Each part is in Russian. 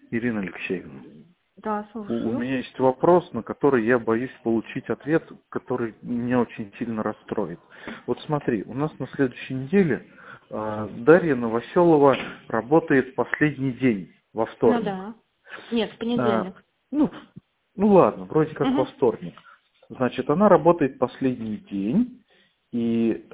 Ирина Алексеевна, Да, у слушаю. меня есть вопрос, на который я боюсь получить ответ, который меня очень сильно расстроит. Вот смотри, у нас на следующей неделе Дарья Новоселова работает последний день, во Ну вторник. да. Нет, в А, понедельник. ну, ну ладно, вроде как во Угу. вторник. Значит, она работает последний день, и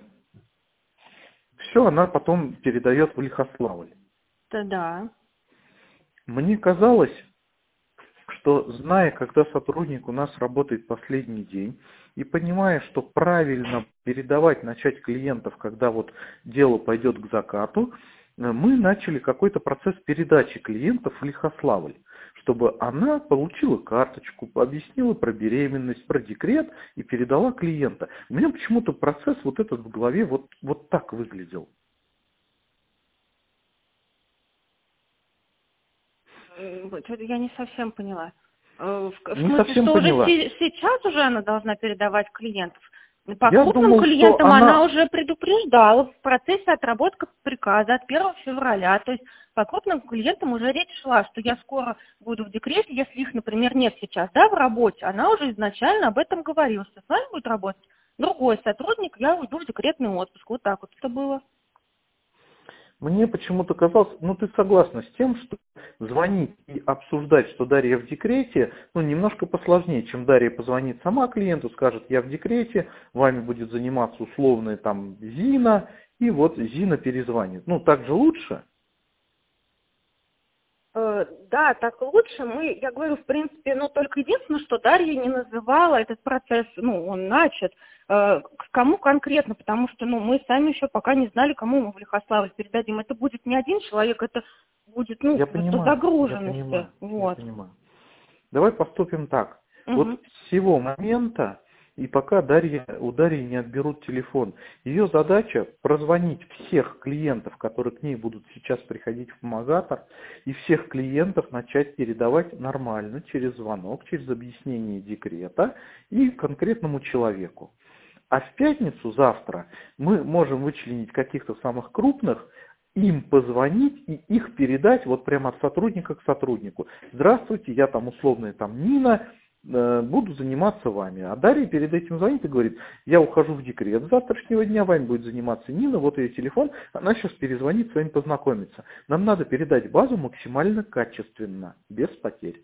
все она потом передает в Лихославль. Да. Мне казалось, что, зная, когда сотрудник у нас работает последний день, и понимая, что правильно передавать, начать клиентов, когда вот дело пойдет к закату, мы начали какой-то процесс передачи клиентов в Лихославль, чтобы она получила карточку, объяснила про беременность, про декрет и передала клиента. У меня почему-то процесс вот этот в голове вот так выглядел. Что-то я не совсем поняла. В Не смысле, совсем что уже поняла. сейчас уже она должна передавать клиентов? По Я крупным думал, что клиентам она она... уже предупреждала в процессе отработки приказа от 1 февраля. То есть по крупным клиентам уже речь шла, что я скоро буду в декрете, если их, например, нет сейчас, да, в работе. Она уже изначально об этом говорила, что с вами будет работать другой сотрудник, я уйду в декретный отпуск. Вот так вот это было. Мне почему-то казалось, ну ты согласна с тем, что звонить и обсуждать, что Дарья в декрете, ну немножко посложнее, чем Дарья позвонит сама клиенту, скажет, я в декрете, вами будет заниматься условная там Зина, и вот Зина перезвонит. Ну так же лучше? Да, так лучше. Я говорю, в принципе, только единственное, что Дарья не называла этот процесс, он начат, к кому конкретно, потому что, мы сами еще пока не знали, кому мы в Лихославль передадим. Это будет не один человек, это будет, Я по понимаю, я загруженности. понимаю, я Вот. понимаю. Давай поступим так. Вот Угу. с сего момента, и пока у Дарьи не отберут телефон, ее задача прозвонить всех клиентов, которые к ней будут сейчас приходить в помогатор, и всех клиентов начать передавать нормально, через звонок, через объяснение декрета и конкретному человеку. А в пятницу, завтра, мы можем вычленить каких-то самых крупных, им позвонить и их передать вот прямо от сотрудника к сотруднику. Здравствуйте, я там условная там Нина, буду заниматься вами. А Дарья перед этим звонит и говорит, я ухожу в декрет с завтрашнего дня, вами будет заниматься Нина, вот ее телефон, она сейчас перезвонит, с вами познакомиться. Нам надо передать базу максимально качественно, без потерь.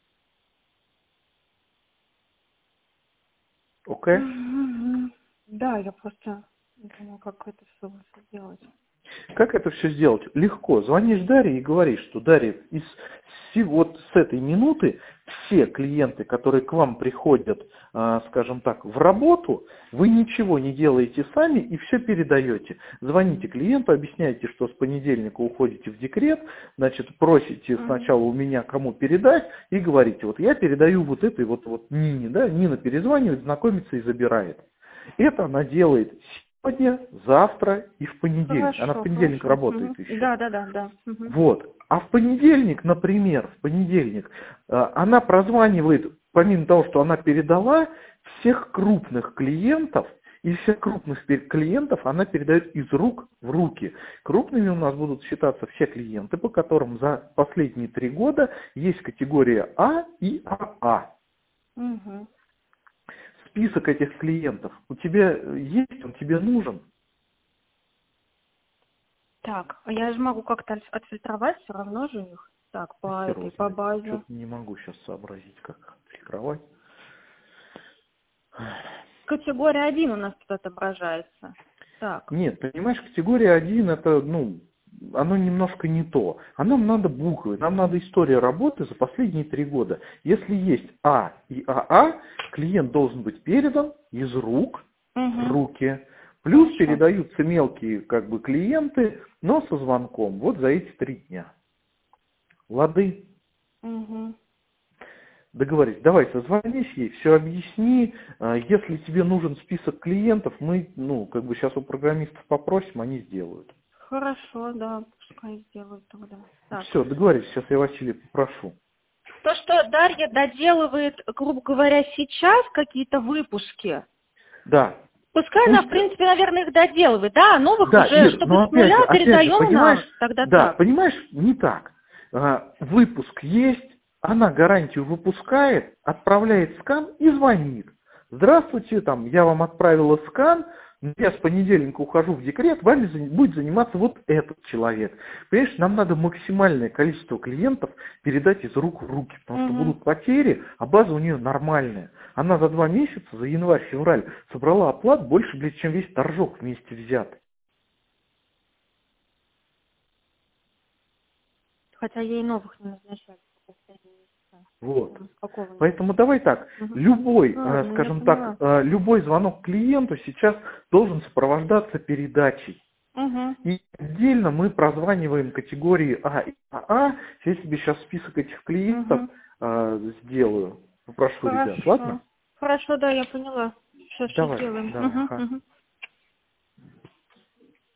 Окей? Мгм. Да, я просто не думаю, как это все лучше сделать. Как это все сделать? Легко. Звонишь Дарье и говоришь, что Дарья, вот с этой минуты все клиенты, которые к вам приходят, скажем так, в работу, вы ничего не делаете сами и все передаете. Звоните клиенту, объясняете, что с понедельника уходите в декрет, значит, просите сначала у меня кому передать и говорите, вот я передаю вот этой вот Нине, да, Нина перезванивает, знакомится и забирает. Это она делает сегодня, завтра и в понедельник. Она в Хорошо, понедельник хорошо. работает Мгм. еще. Да. Мгм. Вот. А в понедельник, например, она прозванивает, помимо того, что она передала, всех крупных клиентов, и всех крупных клиентов она передает из рук в руки. Крупными у нас будут считаться все клиенты, по которым за последние 3 года есть категория А и АА. Мгм. Список этих клиентов у тебя есть, он тебе нужен? Так, а я же могу как-то отфильтровать все равно же их. Так, по Хер его этой, по знает. базе. Что-то не могу сейчас сообразить, как фильтровать. Категория 1 у нас тут отображается. Так. Нет, понимаешь, категория 1 это, оно немножко не то. А нам надо буквы, нам надо история работы за последние 3 года. Если есть А и АА, клиент должен быть передан из рук в Угу. руки. Плюс Хорошо. передаются мелкие клиенты, но со звонком. Вот за эти 3 дня. Лады? Угу. Договорились. Давай созвонись ей, все объясни. Если тебе нужен список клиентов, мы, сейчас у программистов попросим, они сделают. Хорошо, да, пускай сделают тогда. Так. Все, договорились. Сейчас я Василия попрошу. То, что Дарья доделывает, грубо говоря, сейчас какие-то выпуски, Да. пускай она, в Пусть, принципе, наверное, их доделывает, да, а новых да, уже, Ир, чтобы но с нуля опять же, передаем понимаешь, нам, тогда да, так. понимаешь, не так. выпуск есть, она гарантию выпускает, отправляет скан и звонит. Здравствуйте, там, я вам отправила скан, я с понедельника ухожу в декрет, вами будет заниматься вот этот человек. Понимаешь, нам надо максимальное количество клиентов передать из рук в руки, потому что будут потери, а база у нее нормальная. Она за 2 месяца, за январь-февраль, собрала оплат больше, блядь, чем весь торжок вместе взятый. Хотя ей новых не назначали. Вот. Поэтому давай так, любой, скажем так, любой звонок клиенту сейчас должен сопровождаться передачей. И отдельно мы прозваниваем категории А и АА. Я тебе сейчас список этих клиентов сделаю. Попрошу ребят, ладно? Хорошо, да, я поняла. Сейчас Давай, сделаем. давай.